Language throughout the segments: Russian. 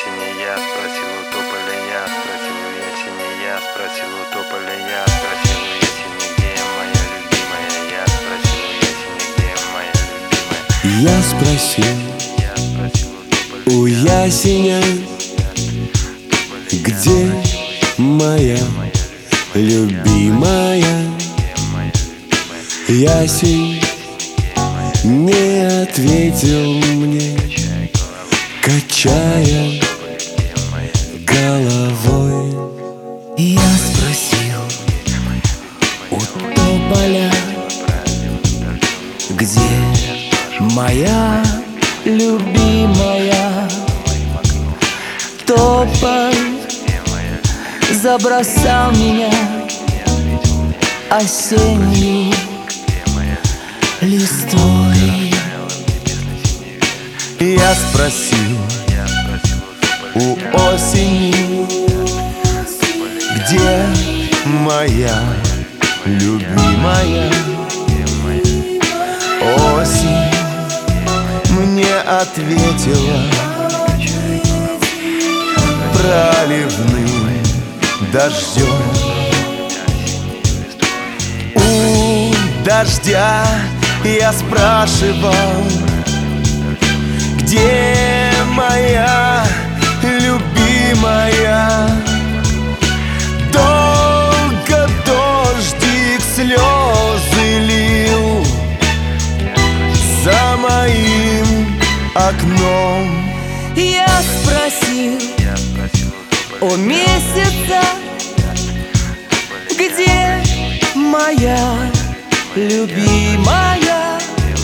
ясени, я спросил у тополя, я спросил у ясени, я спросил у тополя, я спросил у ясени, где моя любимая, я спросил у ясени, где моя любимая. Я спросил у ясеня, где моя любимая. Ясень не ответил мне, качая головой. Я спросил у тополя, где моя любимая. Тополь забросал меня осенью листвой. Я спросил у осени, где моя любимая. Осень мне ответила проливным дождем. У дождя я спрашивал, где моя любимая. Долго дождик слезы лил за моим окном. Я спросил о месяце, где моя любимая.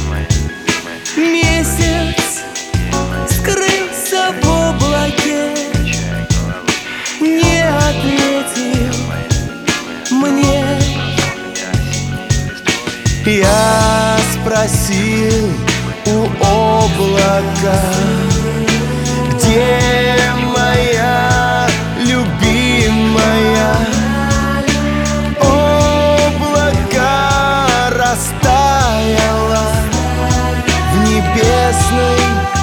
Месяц скрылся в облаке, не ответил мне. Я спросил у облака, где моя любимая. Облако растаяло в небесной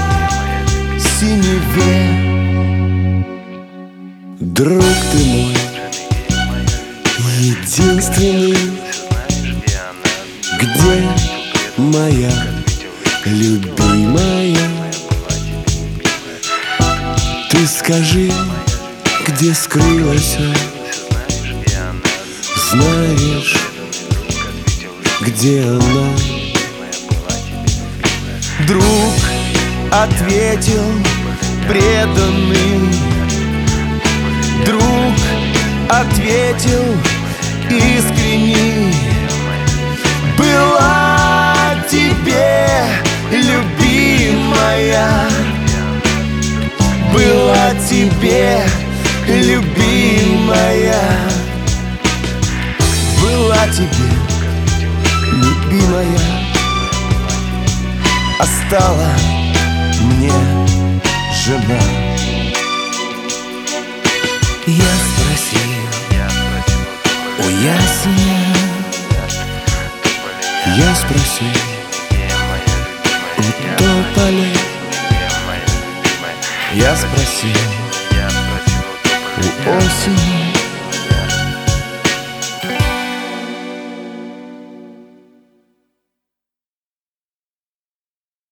синеве. Друг ты мой, единственный, где моя любимая? Ты скажи, где скрылась, знаешь, где она? Друг ответил преданный, друг ответил искренний. Была тебе любимая, была тебе любимая, была тебе любимая, а стала мне жена. Я спросил у ясеня, я спросил у тополя, я спросил у осени.